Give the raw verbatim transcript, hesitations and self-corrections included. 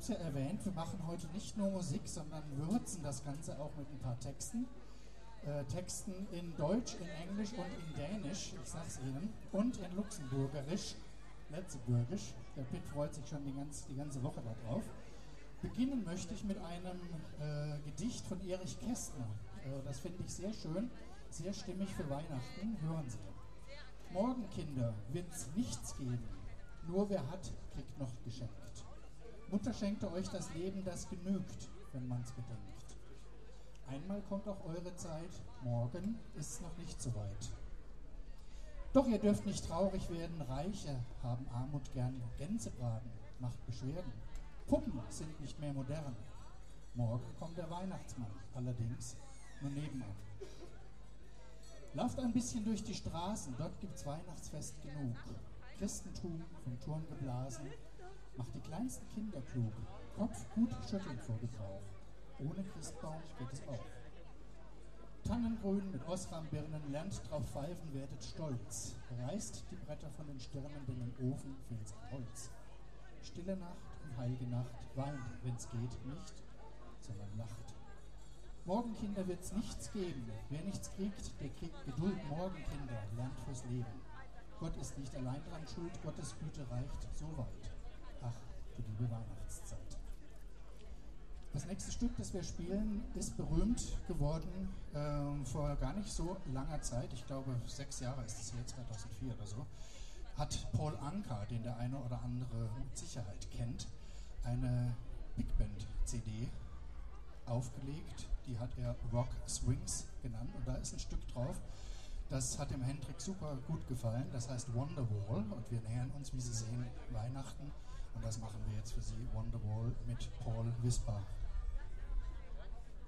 es ja erwähnt, wir machen heute nicht nur Musik, sondern würzen das Ganze auch mit ein paar Texten. Äh, Texten in Deutsch, in Englisch und in Dänisch, ich sag's Ihnen, und in Luxemburgerisch, Letzeburgisch. Der Pitt freut sich schon die ganze, die ganze Woche darauf. Beginnen möchte ich mit einem äh, Gedicht von Erich Kästner. Äh, das finde ich sehr schön, sehr stimmig für Weihnachten. Hören Sie. Morgen, Kinder, wird's nichts geben, nur wer hat, kriegt noch geschenkt. Mutter schenkte euch das Leben, das genügt, wenn man's bedenkt. Einmal kommt auch eure Zeit, morgen ist's noch nicht so weit. Doch ihr dürft nicht traurig werden, Reiche haben Armut gern, Gänsebraten macht Beschwerden. Puppen sind nicht mehr modern. Morgen kommt der Weihnachtsmann, allerdings nur nebenan. Lauft ein bisschen durch die Straßen, dort gibt's Weihnachtsfest genug. Christentum vom Turm geblasen, macht die kleinsten Kinder klug. Kopf gut schütteln vor Gebrauch, ohne Christbaum geht es auch. Tannengrün mit Osrambirnen, lernt drauf pfeifen, werdet stolz. Reißt die Bretter von den Stirnen, denn im Ofen fehlt's an Holz. Stille Nacht und heilige Nacht, weint, wenn's geht, nicht, sondern lacht. Morgen, Kinder, wird's nichts geben. Wer nichts kriegt, der kriegt Geduld. Morgen, Kinder, lernt fürs Leben. Gott ist nicht allein dran schuld, Gottes Güte reicht so weit. Ach, du liebe Weihnachtszeit. Das nächste Stück, das wir spielen, ist berühmt geworden äh, vor gar nicht so langer Zeit. Ich glaube, sechs Jahre ist es hier, zweitausendvier oder so. Hat Paul Anka, den der eine oder andere mit Sicherheit kennt, eine Big Band C D aufgelegt. Die hat er Rock Swings genannt und da ist ein Stück drauf. Das hat dem Hendrik super gut gefallen. Das heißt Wonderwall und wir nähern uns, wie Sie sehen, Weihnachten. Und das machen wir jetzt für Sie, Wonderwall mit Paul Wisper.